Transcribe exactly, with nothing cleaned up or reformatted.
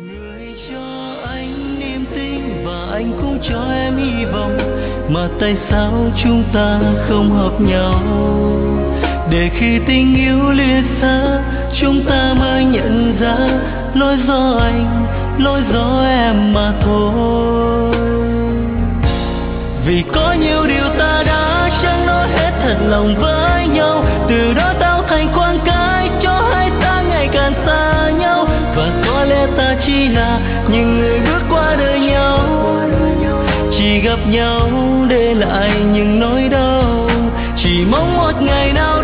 Người cho anh niềm tin và anh cũng cho em hy vọng, mà tại sao chúng ta không hợp nhau? Để khi tình yêu lìa xa, chúng ta mới nhận ra lỗi do anh, lỗi do em mà thôi. Vì có nhiều điều ta đã chẳng nói hết thật lòng với nhau, từ đó tạo thành khoảng cách cho hai ta ngày càng xa nhau. Và có lẽ ta chỉ là những người bước qua đời nhau, chỉ gặp nhau để lại những nỗi đau, chỉ mong một ngày nào